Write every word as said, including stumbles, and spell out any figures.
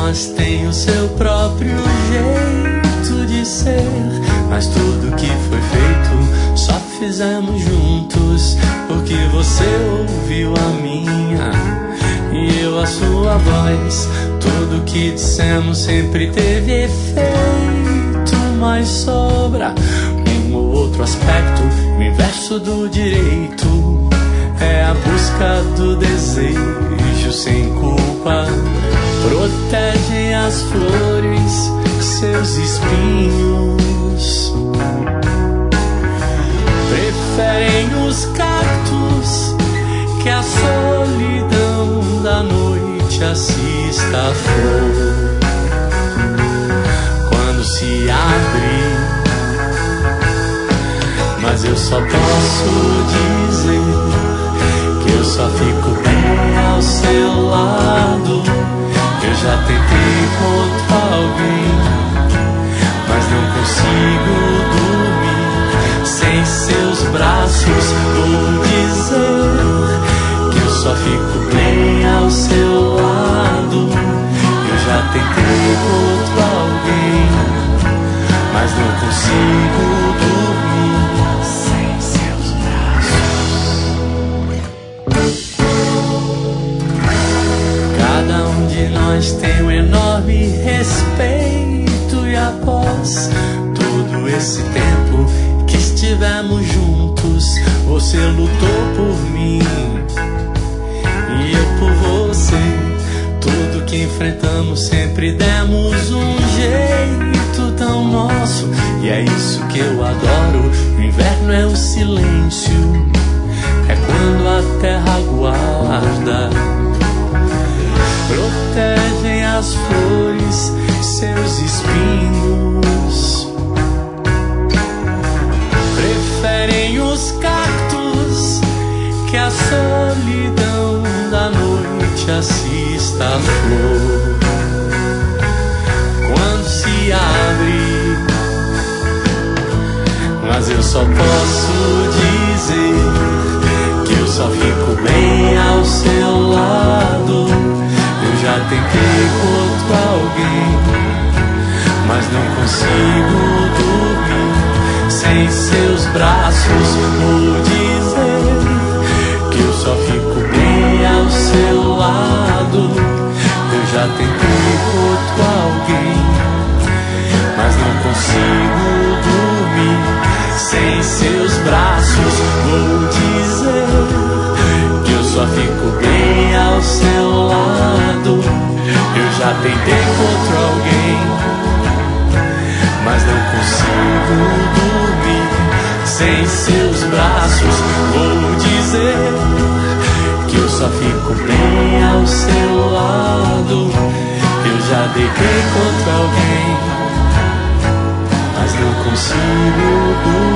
nós tem o seu próprio jeito de ser, mas tudo que foi feito só fizemos juntos, porque você ouviu a minha e eu a sua voz. Tudo que dissemos sempre teve efeito, mas sobra um ou outro aspecto. O inverso do direito é a busca do desejo sem culpa. Protegem as flores, seus espinhos. Preferem os cactos que a solidão da noite assista a flor. Quando se abre, mas eu só posso dizer que eu só fico bem ao seu lado. Eu já tentei encontrar alguém, mas não consigo dormir sem seus braços. Vou dizer que eu só fico bem ao seu lado. Eu já tentei encontrar alguém, mas não consigo dormir sem seus braços. Cada um de nós tem um enorme respeito, e após todo esse tempo que estivemos juntos, você lutou por mim e eu por você. Tudo que enfrentamos sempre demos um jeito tão nosso, e é isso que eu adoro. O inverno é o silêncio, é quando a terra guarda. Protegem as flores, seus espinhos. Preferem os cactos que a solidão da noite assista a flor. Quando se abre, mas eu só posso dizer que eu só fico bem ao seu lado. Eu já tentei encontrar alguém, mas não consigo dormir sem seus braços. Vou dizer que eu só fico bem ao seu lado. Eu já tentei encontrar alguém, mas não consigo dormir sem seus braços. Vou dizer que eu só fico bem ao seu lado. Eu já tentei encontrar alguém, mas não consigo dormir sem seus braços. Vou dizer que eu só fico bem ao seu lado. Eu já tentei encontrar alguém, mas não consigo dormir